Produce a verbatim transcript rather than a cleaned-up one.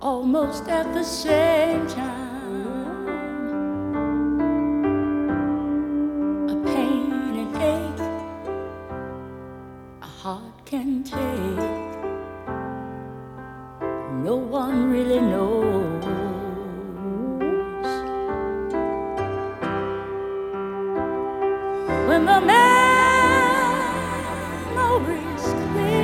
almost at the same time. A pain and ache a heart can take. No one really knows. When the memories clear